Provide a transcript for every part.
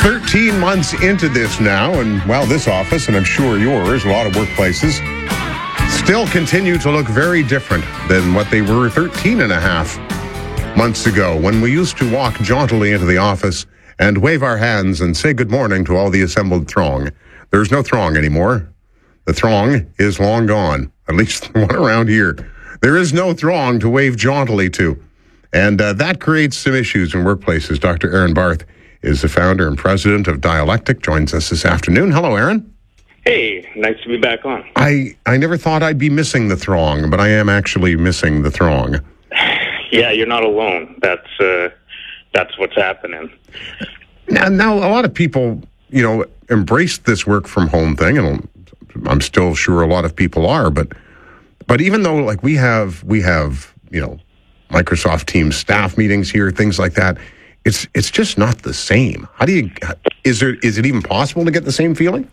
13 months into this now, and well, this office, and I'm sure yours, a lot of workplaces, still continue to look very different than what they were 13 and a half months ago, when we used to walk jauntily into the office and wave our hands and say good morning to all the assembled throng. There's no throng anymore. The throng is long gone, at least the one around here. There is no throng to wave jauntily to, and that creates some issues in workplaces. Dr. Aaron Barth is the founder and president of Dialectic, joins us this afternoon. Hello, Aaron. Hey, nice to be back on. I never thought I'd be missing the throng, but I am actually missing the throng. Yeah, you're not alone. That's what's happening. Now, a lot of people, embraced this work from home thing, and I'm still sure a lot of people are, but even though we have Microsoft Teams staff meetings here, things like that, it's just not the same. Is it even possible to get the same feeling?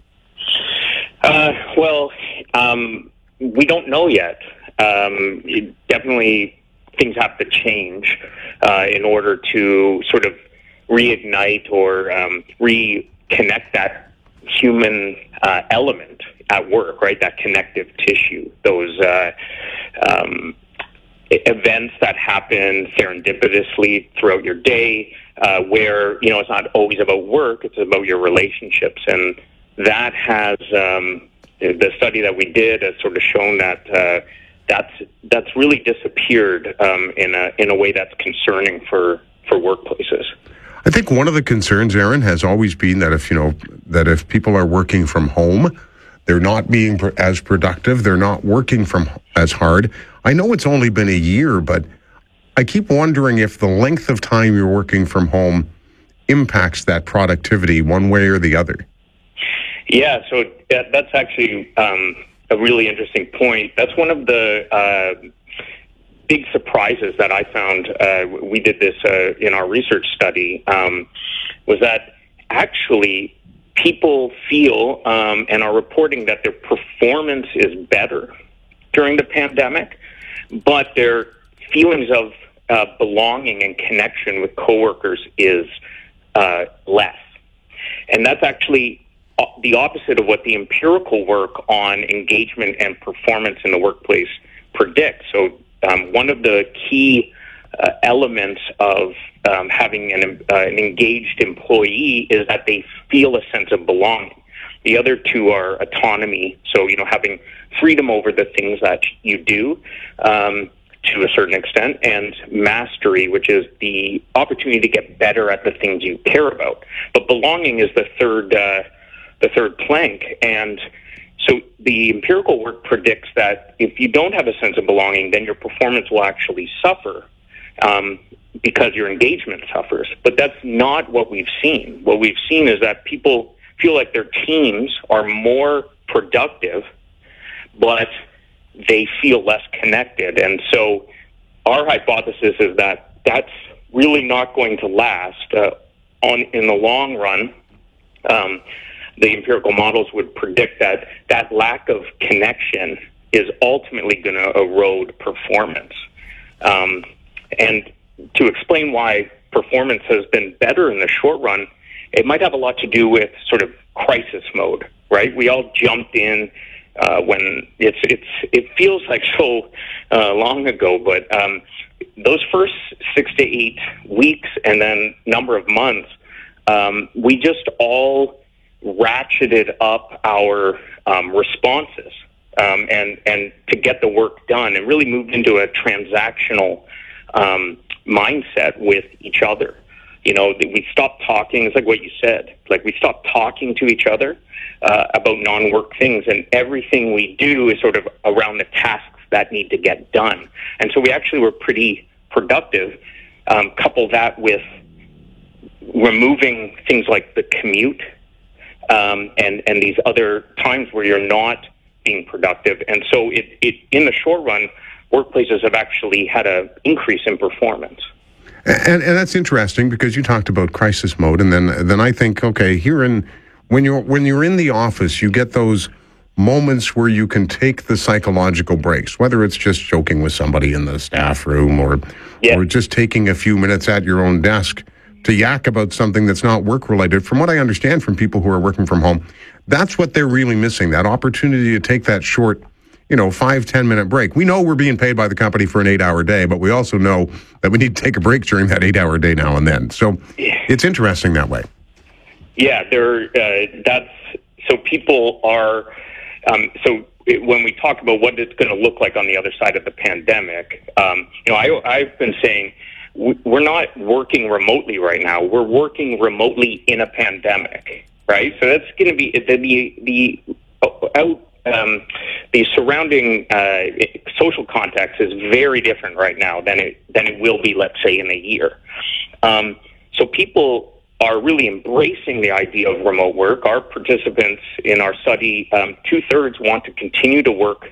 We don't know yet. Definitely things have to change in order to sort of reignite or reconnect that human element at work, right? That connective tissue, those events that happen serendipitously throughout your day, where, it's not always about work, it's about your relationships. And that has, the study that we did has sort of shown that that's really disappeared in a way that's concerning for workplaces. I think one of the concerns, Aaron, has always been that if people are working from home, they're not being as productive, they're not working from as hard. I know it's only been a year, but I keep wondering if the length of time you're working from home impacts that productivity one way or the other. Yeah, so that's actually a really interesting point. That's one of the big surprises that I found. We did this in our research study, was that actually people feel and are reporting that their performance is better during the pandemic, but their feelings of belonging and connection with coworkers is less. And that's actually the opposite of what the empirical work on engagement and performance in the workplace predicts. So one of the key elements of having an engaged employee is that they feel a sense of belonging. The other two are autonomy, so having freedom over the things that you do to a certain extent, and mastery, which is the opportunity to get better at the things you care about. But belonging is the third plank, and so the empirical work predicts that if you don't have a sense of belonging, then your performance will actually suffer because your engagement suffers. But that's not what we've seen. What we've seen is that people feel like their teams are more productive, but they feel less connected. And so our hypothesis is that that's really not going to last in the long run. The empirical models would predict that lack of connection is ultimately going to erode performance. And to explain why performance has been better in the short run, it might have a lot to do with sort of crisis mode, right? We all jumped in when it feels like so long ago, but those first 6 to 8 weeks and then number of months, we just all ratcheted up our responses and to get the work done, and really moved into a transactional mindset with each other. We stopped talking. It's like what you said. We stopped talking to each other about non-work things, and everything we do is sort of around the tasks that need to get done. And so we actually were pretty productive. Couple that with removing things like the commute and these other times where you're not being productive. And so it in the short run, workplaces have actually had an increase in performance. And that's interesting, because you talked about crisis mode, and then I think, okay, when you're in the office, you get those moments where you can take the psychological breaks, whether it's just joking with somebody in the staff room or just taking a few minutes at your own desk to yak about something that's not work-related. From what I understand from people who are working from home, that's what they're really missing, that opportunity to take that short, 5-10 minute break. We know we're being paid by the company for an 8-hour day, but we also know that we need to take a break during that 8-hour day now and then. So it's interesting that way. Yeah, so people are, when we talk about what it's going to look like on the other side of the pandemic, I've been saying we're not working remotely right now. We're working remotely in a pandemic, right? So that's going to be the surrounding social context is very different right now than it will be, let's say, in a year. So people are really embracing the idea of remote work. Our participants in our study, 2/3 want to continue to work.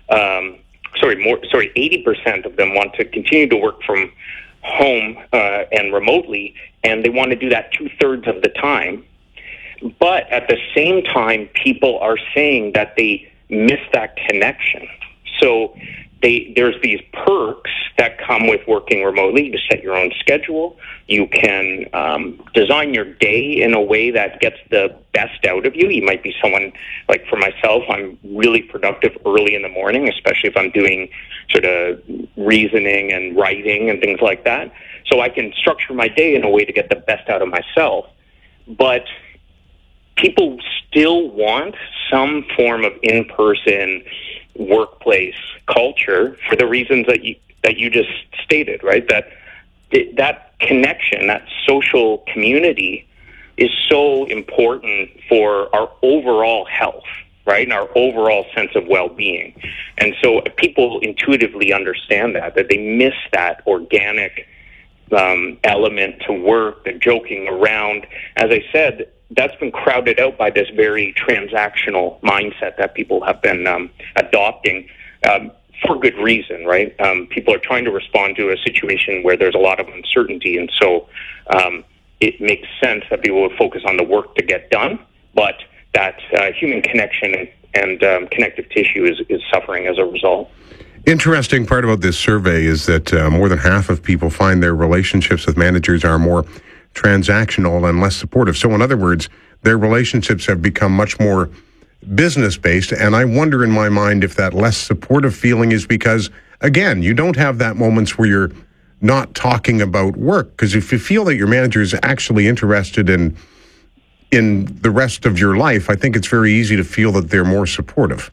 80% of them want to continue to work from home and remotely, and they want to do that 2/3 of the time. But at the same time, people are saying that they miss that connection. So there's these perks that come with working remotely. You set your own schedule. You can design your day in a way that gets the best out of you. You might be someone, like for myself, I'm really productive early in the morning, especially if I'm doing sort of reasoning and writing and things like that. So I can structure my day in a way to get the best out of myself. But people still want some form of in-person workplace culture for the reasons that you just stated, right? That connection, that social community is so important for our overall health, right? And our overall sense of well-being. And so people intuitively understand that they miss that organic element to work, the joking around. As I said, that's been crowded out by this very transactional mindset that people have been adopting for good reason, right? People are trying to respond to a situation where there's a lot of uncertainty, and so it makes sense that people would focus on the work to get done, but that human connection and connective tissue is suffering as a result. Interesting part about this survey is that more than half of people find their relationships with managers are more transactional and less supportive. So in other words, their relationships have become much more business-based, and I wonder in my mind if that less supportive feeling is because, again, you don't have that moments where you're not talking about work, because if you feel that your manager is actually interested in the rest of your life, I think it's very easy to feel that they're more supportive.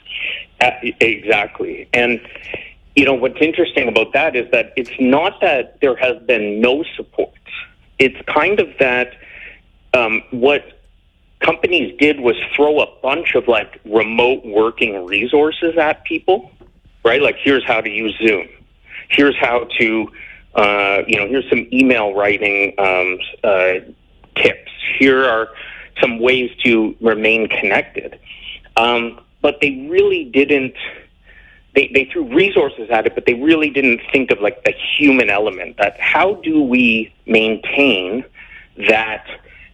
Exactly. And what's interesting about that is that it's not that there has been no support. It's kind of that what companies did was throw a bunch of remote working resources at people, right? Like, here's how to use Zoom. Here's how to, here's some email writing tips. Here are some ways to remain connected. But they really didn't. They threw resources at it, but they really didn't think of the human element. That how do we maintain that?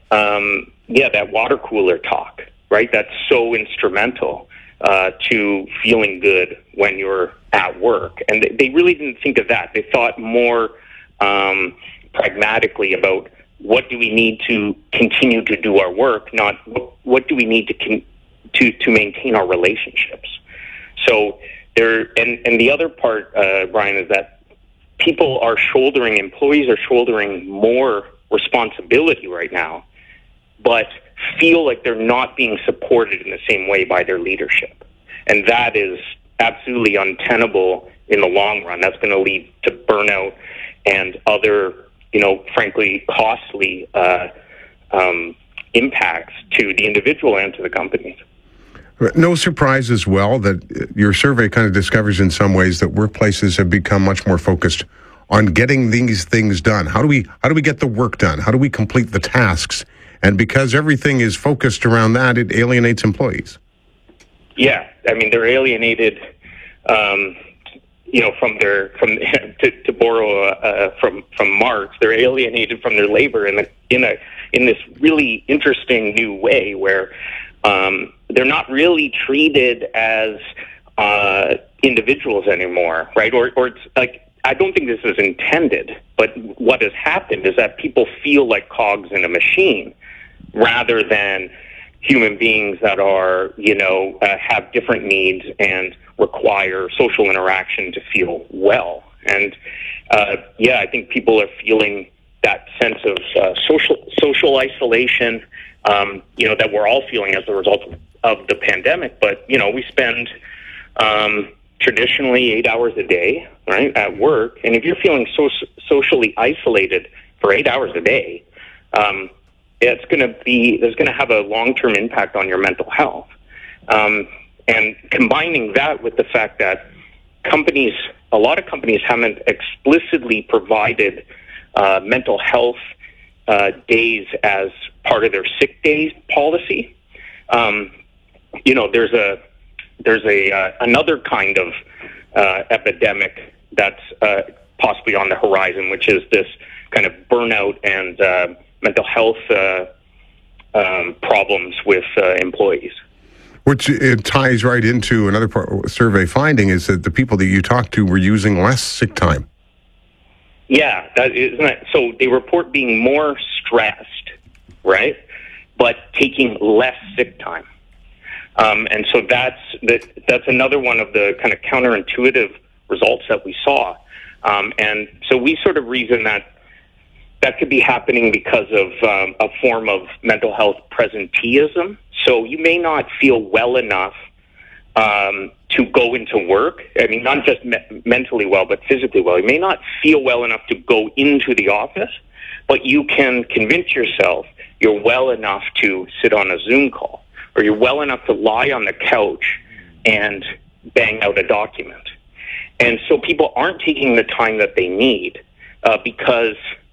That water cooler talk, right? That's so instrumental to feeling good when you're at work. And they really didn't think of that. They thought more pragmatically about what do we need to continue to do our work, not what do we need to maintain our relationships. So there, and the other part, Brian, is that employees are shouldering more responsibility right now, but feel like they're not being supported in the same way by their leadership. And that is absolutely untenable in the long run. That's going to lead to burnout and other, frankly, costly impacts to the individual and to the companies. No surprise as well that your survey kind of discovers in some ways that workplaces have become much more focused on getting these things done. How do we get the work done? How do we complete the tasks? And because everything is focused around that, it alienates employees. Yeah, I mean, they're alienated, to borrow from Marx, they're alienated from their labor in this really interesting new way where they're not really treated as individuals anymore, right? Or it's like I don't think this is intended, but what has happened is that people feel like cogs in a machine rather than human beings that are, have different needs and require social interaction to feel well. And I think people are feeling that sense of social isolation, that we're all feeling as a result of the pandemic. But, we spend traditionally 8 hours a day, right, at work. And if you're feeling socially isolated for 8 hours a day, there's going to have a long-term impact on your mental health. And combining that with the fact that a lot of companies haven't explicitly provided mental health days as part of their sick days policy. There's another kind of epidemic that's possibly on the horizon, which is this kind of burnout and mental health problems with employees. Which it ties right into another survey finding is that the people that you talked to were using less sick time. Yeah, so they report being more stressed, right, but taking less sick time. And so that's another one of the kind of counterintuitive results that we saw. And so we sort of reason that could be happening because of a form of mental health presenteeism. So you may not feel well enough to go into work. I mean, not just mentally well, but physically well. You may not feel well enough to go into the office, but you can convince yourself you're well enough to sit on a Zoom call, or you're well enough to lie on the couch and bang out a document. And so people aren't taking the time that they need because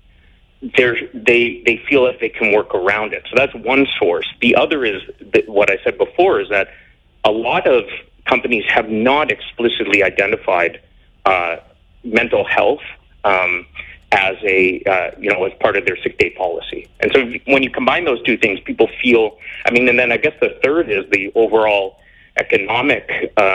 they feel that they can work around it. So that's one source. The other is what I said before, is that a lot of companies have not explicitly identified mental health as as part of their sick day policy. And so when you combine those two things, people feel, and then I guess the third is the overall economic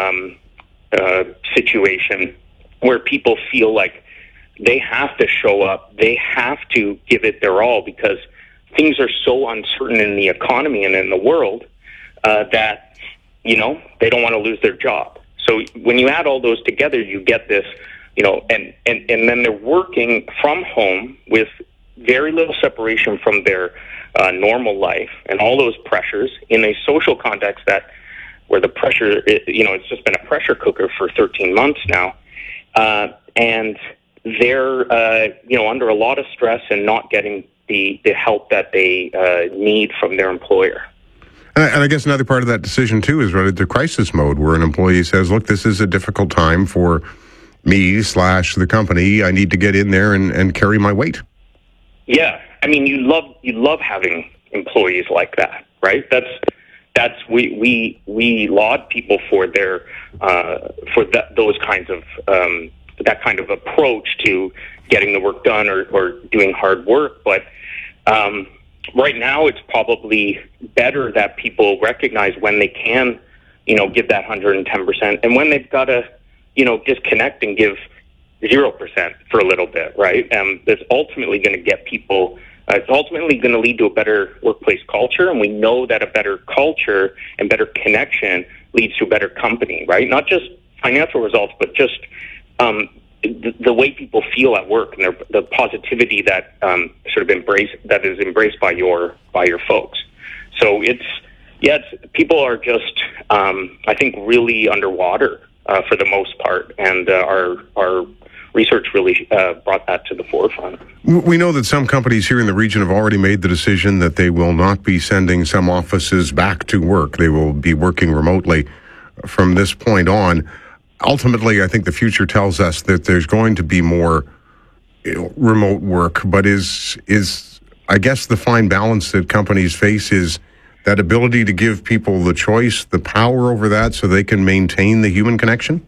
situation where people feel like they have to show up, they have to give it their all because things are so uncertain in the economy and in the world that, they don't want to lose their job. So when you add all those together, you get this, and then they're working from home with very little separation from their normal life and all those pressures in a social context where the pressure, it's just been a pressure cooker for 13 months now. And they're, under a lot of stress and not getting the help that they need from their employer. And I guess another part of that decision, too, is related to crisis mode, where an employee says, look, this is a difficult time for me / the company. I need to get in there and carry my weight. Yeah. You love having employees like that, right? We laud people for their those kinds of that kind of approach to getting the work done or doing hard work. But right now, it's probably better that people recognize when they can, give that 110%, and when they've got to, disconnect and give 0% for a little bit, right? That's ultimately going to get people. It's ultimately going to lead to a better workplace culture, and we know that a better culture and better connection leads to a better company, right? Not just financial results, but just the way people feel at work and the positivity that that is embraced by your folks. So people are just I think really underwater for the most part, and our research really brought that to the forefront. We know that some companies here in the region have already made the decision that they will not be sending some offices back to work. They will be working remotely from this point on. Ultimately, I think the future tells us that there's going to be more remote work, but is I guess the fine balance that companies face is that ability to give people the choice, the power over that, so they can maintain the human connection?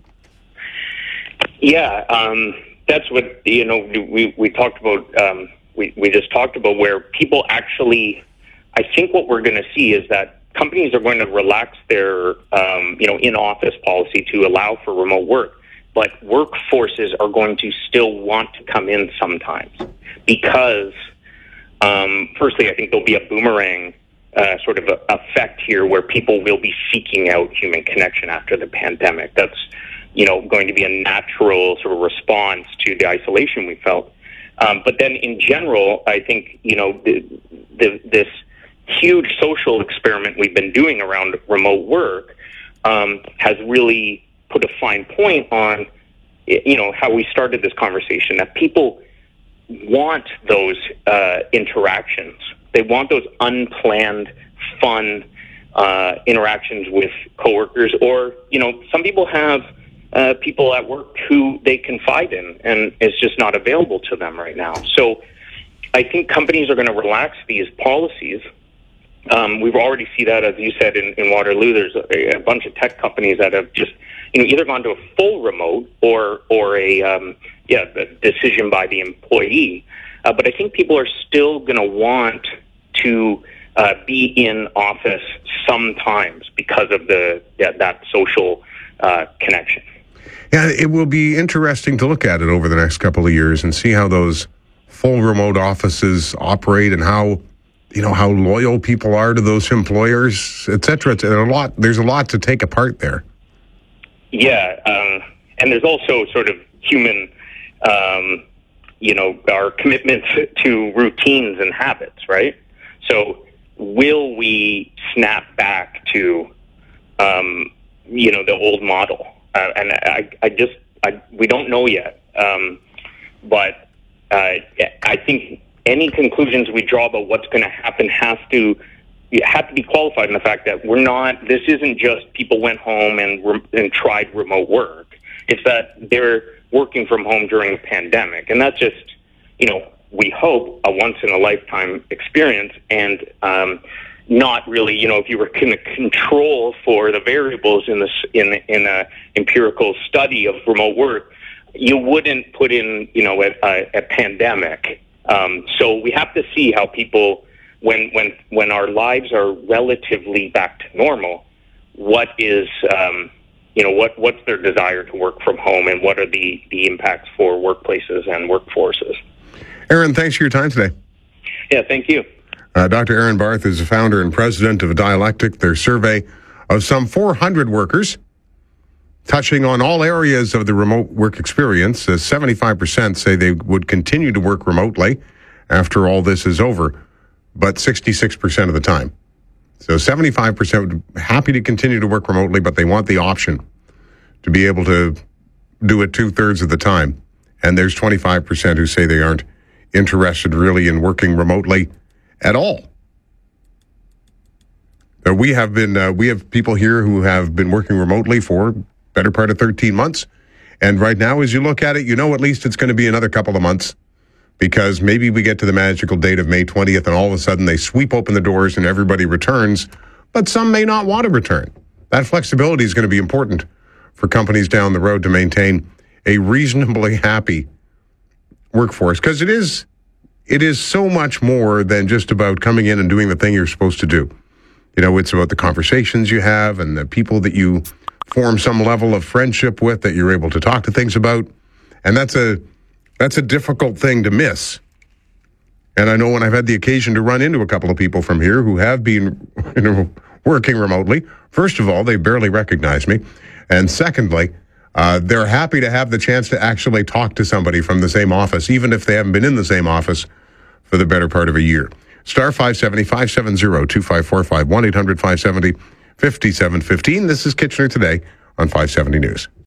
Yeah, that's what, we talked about, we just talked about where people actually, I think what we're going to see is that companies are going to relax their, in-office policy to allow for remote work but workforces are going to still want to come in sometimes because, firstly, I think there'll be a boomerang sort of effect here where people will be seeking out human connection after the pandemic. That's, going to be a natural sort of response to the isolation we felt. But then in general, I think, this huge social experiment we've been doing around remote work has really put a fine point on, how we started this conversation, that people want those interactions. They want those unplanned, fun interactions with coworkers, or, some people have people at work who they confide in, and it's just not available to them right now. So I think companies are going to relax these policies. We've already seen that, as you said, in Waterloo. There's a bunch of tech companies that have just, either gone to a full remote or a decision by the employee. But I think people are still going to want to be in office sometimes because of that social connection. Yeah, it will be interesting to look at it over the next couple of years and see how those full remote offices operate and how loyal people are to those employers, et cetera. There's a lot to take apart there. Yeah, and there's also sort of human, our commitment to routines and habits, right? So will we snap back to, the old model? And we don't know yet. But I think any conclusions we draw about what's going to happen have to be qualified in the fact that this isn't just people went home and tried remote work. It's that they're working from home during a pandemic. And that's just, we hope a once in a lifetime experience, and not really, if you were going to control for the variables in a empirical study of remote work, you wouldn't put in, a pandemic. So we have to see how people, when our lives are relatively back to normal, what is, what's their desire to work from home, and what are the impacts for workplaces and workforces. Aaron, thanks for your time today. Yeah, thank you. Dr. Aaron Barth is the founder and president of Dialectic. Their survey of some 400 workers, touching on all areas of the remote work experience. 75% say they would continue to work remotely after all this is over, but 66% of the time. So 75% happy to continue to work remotely, but they want the option to be able to do it 2/3 of the time. And there's 25% who say they aren't interested really in working remotely at all. We have people here who have been working remotely for better part of 13 months. And right now, as you look at it, at least it's going to be another couple of months, because maybe we get to the magical date of May 20th and all of a sudden they sweep open the doors and everybody returns, but some may not want to return. That flexibility is going to be important for companies down the road to maintain a reasonably happy workforce, because it is so much more than just about coming in and doing the thing you're supposed to do. It's about the conversations you have and the people that you form some level of friendship with, that you're able to talk to things about. And that's a difficult thing to miss. And I know when I've had the occasion to run into a couple of people from here who have been working remotely, first of all, they barely recognize me. And secondly, they're happy to have the chance to actually talk to somebody from the same office, even if they haven't been in the same office for the better part of a year. Star 570, 570-2545, 1-800-570-5715. This is Kitchener Today on 570 News.